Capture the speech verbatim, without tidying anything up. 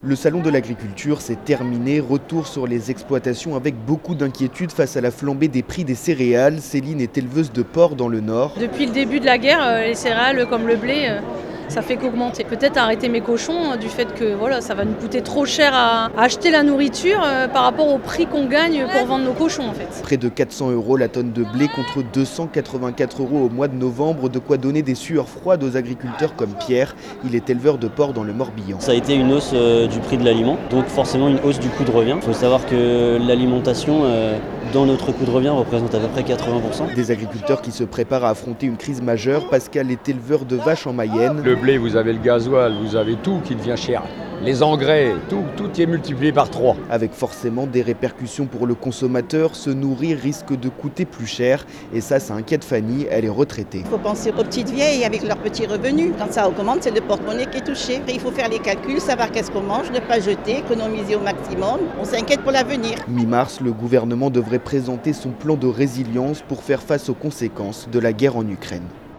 Le salon de l'agriculture s'est terminé, retour sur les exploitations avec beaucoup d'inquiétudes face à la flambée des prix des céréales. Céline est éleveuse de porc dans le Nord. Depuis le début de la guerre, les céréales comme le blé, ça fait qu'augmenter. Peut-être arrêter mes cochons du fait que voilà, ça va nous coûter trop cher à acheter la nourriture par rapport au prix qu'on gagne pour vendre nos cochons en fait. Près de quatre cents euros la tonne de blé contre deux cent quatre-vingt-quatre euros au mois de novembre, de quoi donner des sueurs froides aux agriculteurs comme Pierre. Il est éleveur de porc dans le Morbihan. Ça a été une hausse euh, du prix de l'aliment, donc forcément une hausse du coût de revient. Il faut savoir que l'alimentation euh, dans notre coût de revient représente à peu près quatre-vingts pour cent. Des agriculteurs qui se préparent à affronter une crise majeure. Pascal est éleveur de vaches en Mayenne. Le blé, vous avez le gasoil, vous avez tout qui devient cher. Les engrais, tout, tout est multiplié par trois. Avec forcément des répercussions pour le consommateur, se nourrir risque de coûter plus cher. Et ça, ça inquiète Fanny, elle est retraitée. Il faut penser aux petites vieilles avec leurs petits revenus. Quand ça augmente, c'est le porte-monnaie qui est touché. Après, il faut faire les calculs, savoir qu'est-ce qu'on mange, ne pas jeter, économiser au maximum. On s'inquiète pour l'avenir. Mi-mars, le gouvernement devrait présenter son plan de résilience pour faire face aux conséquences de la guerre en Ukraine.